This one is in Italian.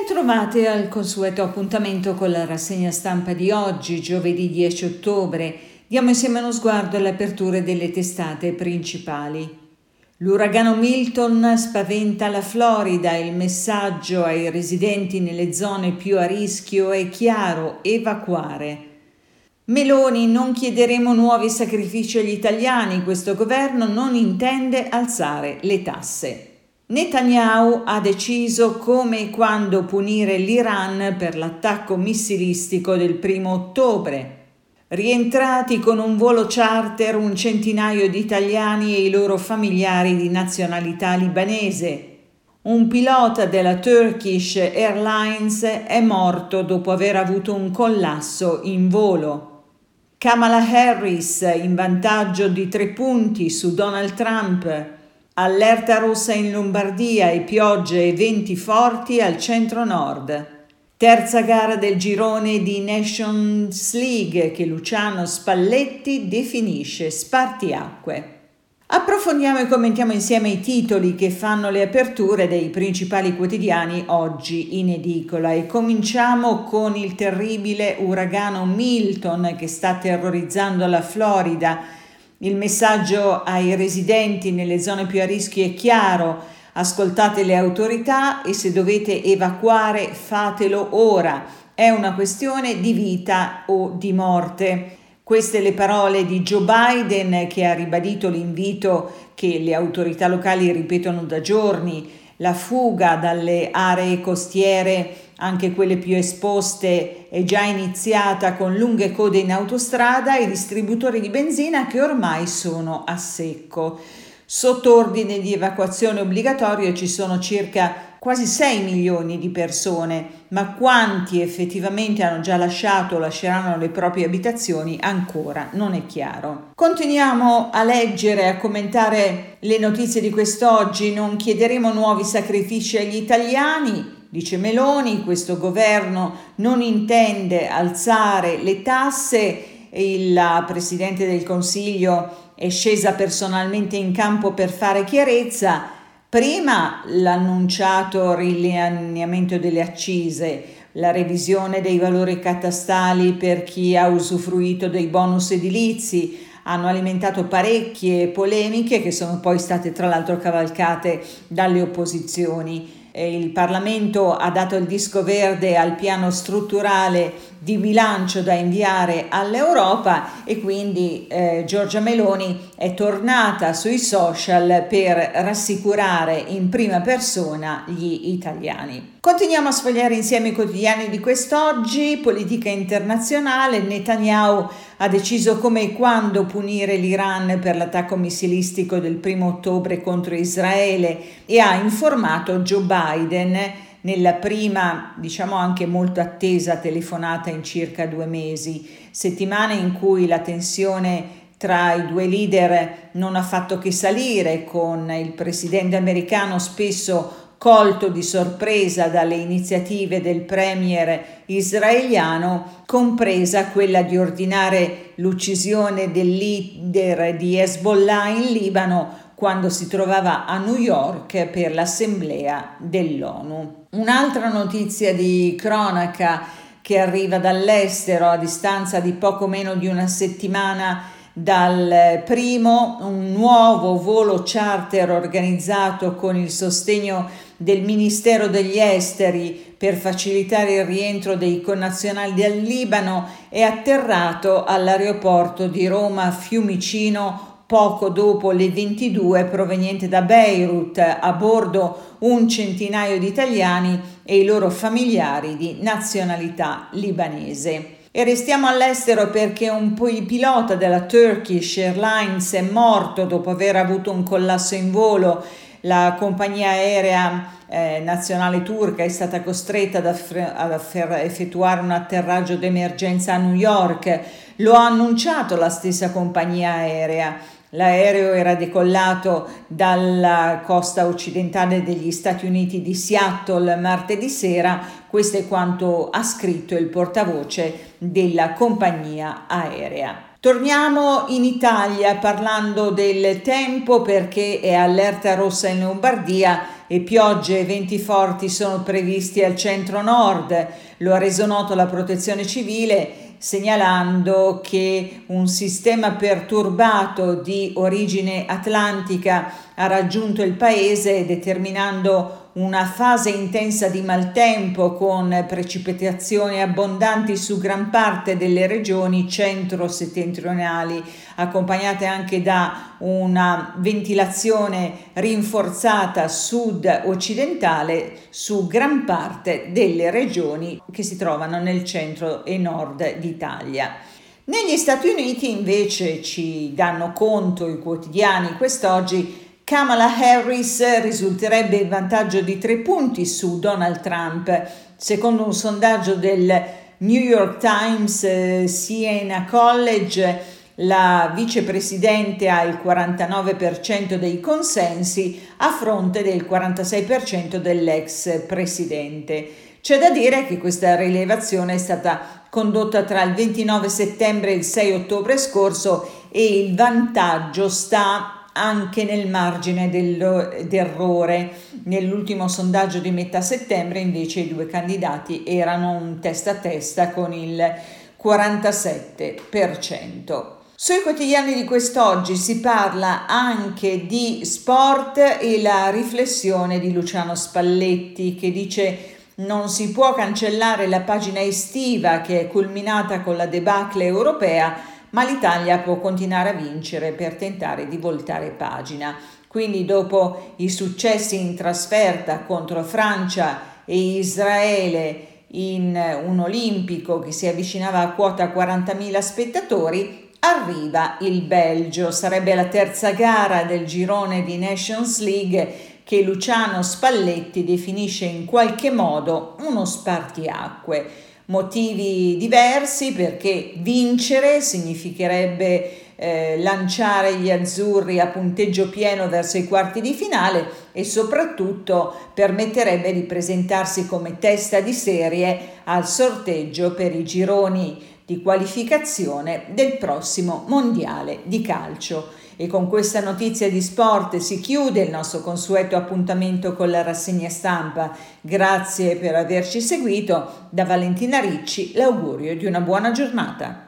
Bentrovate al consueto appuntamento con la rassegna stampa di oggi, giovedì 10 ottobre. Diamo insieme uno sguardo alle aperture delle testate principali. L'uragano Milton spaventa la Florida, il messaggio ai residenti nelle zone più a rischio è chiaro: evacuare. Meloni: non chiederemo nuovi sacrifici agli italiani, questo governo non intende alzare le tasse. Netanyahu ha deciso come e quando punire l'Iran per l'attacco missilistico del 1° ottobre. Rientrati con un volo charter un centinaio di italiani e i loro familiari di nazionalità libanese. Un pilota della Turkish Airlines è morto dopo aver avuto un collasso in volo. Kamala Harris in vantaggio di 3 punti su Donald Trump. Allerta rossa in Lombardia e piogge e venti forti al centro-nord. Terza gara del girone di Nations League che Luciano Spalletti definisce spartiacque. Approfondiamo e commentiamo insieme i titoli che fanno le aperture dei principali quotidiani oggi in edicola e cominciamo con il terribile uragano Milton che sta terrorizzando la Florida. Il messaggio ai residenti nelle zone più a rischio è chiaro: ascoltate le autorità e se dovete evacuare fatelo ora, è una questione di vita o di morte. Queste le parole di Joe Biden, che ha ribadito l'invito che le autorità locali ripetono da giorni: la fuga dalle aree costiere, anche quelle più esposte, è già iniziata con lunghe code in autostrada e distributori di benzina che ormai sono a secco. Sotto ordine di evacuazione obbligatorio ci sono circa quasi 6 milioni di persone, ma quanti effettivamente hanno già lasciato o lasceranno le proprie abitazioni ancora non è chiaro. Continuiamo a leggere e a commentare le notizie di quest'oggi. Non chiederemo nuovi sacrifici agli italiani, dice Meloni, questo governo non intende alzare le tasse. La Presidente del Consiglio è scesa personalmente in campo per fare chiarezza. Prima l'annunciato riallineamento delle accise, la revisione dei valori catastali per chi ha usufruito dei bonus edilizi, hanno alimentato parecchie polemiche che sono poi state tra l'altro cavalcate dalle opposizioni. Il Parlamento ha dato il disco verde al piano strutturale di bilancio da inviare all'Europa e quindi Giorgia Meloni è tornata sui social per rassicurare in prima persona gli italiani. Continuiamo a sfogliare insieme i quotidiani di quest'oggi. Politica internazionale: Netanyahu ha deciso come e quando punire l'Iran per l'attacco missilistico del 1° ottobre contro Israele e ha informato Joe Biden nella prima, anche molto attesa telefonata in circa 2 mesi, settimane in cui la tensione tra i due leader non ha fatto che salire, con il presidente americano spesso colto di sorpresa dalle iniziative del premier israeliano, compresa quella di ordinare l'uccisione del leader di Hezbollah in Libano quando si trovava a New York per l'assemblea dell'ONU. Un'altra notizia di cronaca che arriva dall'estero a distanza di poco meno di una settimana dal primo: un nuovo volo charter organizzato con il sostegno del Ministero degli Esteri per facilitare il rientro dei connazionali del Libano è atterrato all'aeroporto di Roma Fiumicino poco dopo le 22, proveniente da Beirut, a bordo un centinaio di italiani e i loro familiari di nazionalità libanese. E restiamo all'estero perché un pilota della Turkish Airlines è morto dopo aver avuto un collasso in volo. La compagnia aerea nazionale turca è stata costretta ad effettuare un atterraggio d'emergenza a New York. Lo ha annunciato la stessa compagnia aerea. L'aereo era decollato dalla costa occidentale degli Stati Uniti di Seattle martedì sera. Questo è quanto ha scritto il portavoce della compagnia aerea. Torniamo in Italia parlando del tempo perché è allerta rossa in Lombardia e piogge e venti forti sono previsti al centro-nord. Lo ha reso noto la Protezione Civile segnalando che un sistema perturbato di origine atlantica ha raggiunto il paese determinando una fase intensa di maltempo con precipitazioni abbondanti su gran parte delle regioni centro-settentrionali, accompagnate anche da una ventilazione rinforzata sud-occidentale su gran parte delle regioni che si trovano nel centro e nord d'Italia. Negli Stati Uniti invece ci danno conto i quotidiani quest'oggi. Kamala Harris risulterebbe in vantaggio di 3 punti su Donald Trump. Secondo un sondaggio del New York Times Siena College, la vicepresidente ha il 49% dei consensi a fronte del 46% dell'ex presidente. C'è da dire che questa rilevazione è stata condotta tra il 29 settembre e il 6 ottobre scorso e il vantaggio sta anche nel margine d'errore. Nell'ultimo sondaggio di metà settembre invece i due candidati erano un testa a testa con il 47%. Sui quotidiani di quest'oggi si parla anche di sport e la riflessione di Luciano Spalletti che dice: non si può cancellare la pagina estiva che è culminata con la debacle europea, ma l'Italia può continuare a vincere per tentare di voltare pagina. Quindi dopo i successi in trasferta contro Francia e Israele in un olimpico che si avvicinava a quota 40.000 spettatori, arriva il Belgio. Sarebbe la terza gara del girone di Nations League che Luciano Spalletti definisce in qualche modo uno spartiacque. Motivi diversi, perché vincere significherebbe lanciare gli azzurri a punteggio pieno verso i quarti di finale e soprattutto permetterebbe di presentarsi come testa di serie al sorteggio per i gironi di qualificazione del prossimo mondiale di calcio. E con questa notizia di sport si chiude il nostro consueto appuntamento con la rassegna stampa. Grazie per averci seguito. Da Valentina Ricci l'augurio di una buona giornata.